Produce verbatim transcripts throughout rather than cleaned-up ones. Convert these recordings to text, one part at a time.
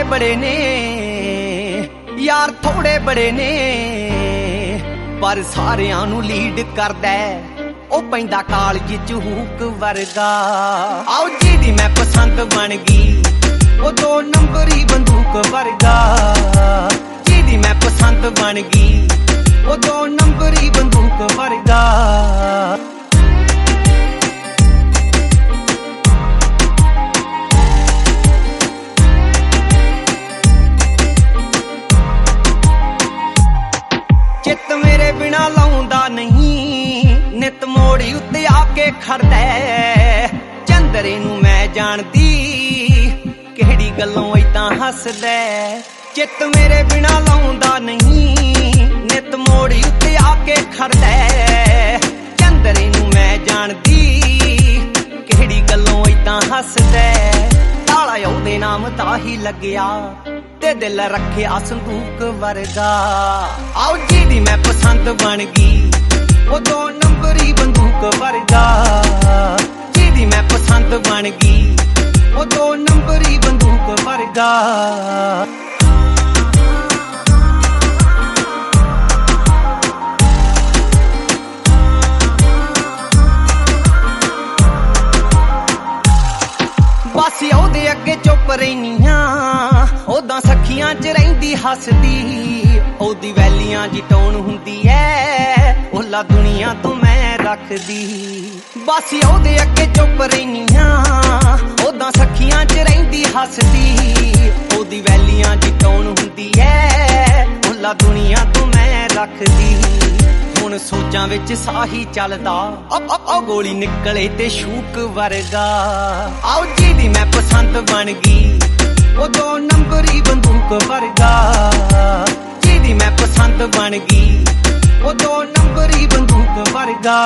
बड़े ने यार थोड़े बड़े ने पर सारियां नू लीड करदा ओ पैंदा कालज च हूक वर्गा। आओ जी दी मैं पसंद बन गई ओ दो नंबरी बंदूक वर्गा। जी दी मैं पसंद बन गई ओ दो नंबरी बंदूक वर्गा। चित मेरे बिना लाउंदा नहीं नित मोड़ी उत्ते आके खड़दा। चंदरे नू मैं जानदी किहड़ी गल्लों इतां हसदा। चित मेरे बिना लाउंदा नहीं नित मोड़ी उत्ते आके खड़दा। चंदरे नू मैं जानदी किहड़ी गल्लों इतां हसदा। ताला ओहदे नाम ताही लग्या ते दिल रखिया संदूक वर्गा। आओ जी दी मैं पसंद बन गई ओ दो नंबरी बंदूक वर्गा। जी दी मैं पसंद बन गई ओ दो नंबरी बंदूक वर्गा। बस ओहदे अगे चुप रहिनियां ओदां सखियां च रहिंदी हसदी। ओदी वैलियां जिटाउण हुंदी ऐ ओला दुनिया तो मैं रखदी। बस ओहदे अगे चुप रहिनियां ओदां सखियां च रहिंदी हसदी। ओदी वैलियां जिटाउण हुंदी ऐ ओला दुनिया तो मैं रखदी। हुण सोचां विच साही चलदा ओ गोली निकले ते शूक वर्गा। आओ जी दी मैं पसंद बन गई ओ दो नंबरी बंदूक वर्गा। जी दी मैं पसंद बन गई ओ दो नंबरी बंदूक वर्गा।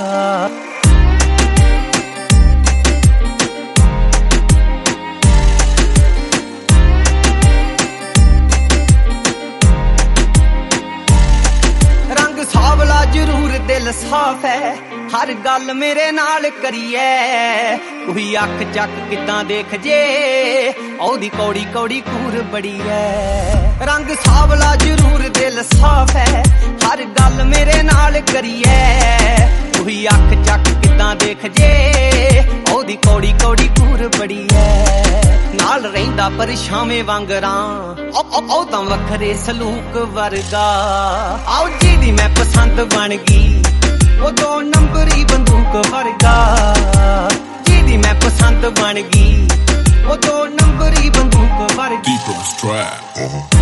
रंग सावला जरूर दिल साफ है हर गल मेरे नाल करिए। कोई अख चक किदां देख जे ओदी कौड़ी कौड़ी कूर बड़ी है। रंग सावला जरूर दिल साफ है हर गल मेरे नाल करिए। कोई अख चक किदां देख जे ओदी कौड़ी कौड़ी कूर बड़ी है। नाल रहिंदा परछावें वांगरां ओ तां वखरे सलूक वर्गा। आओ जी दी मैं पसंद बन गई ओ दो नंबरी बंदूक वर्गा। जी दी मैं पसंद बन गई ओ दो नंबरी बंदूक वर्गा।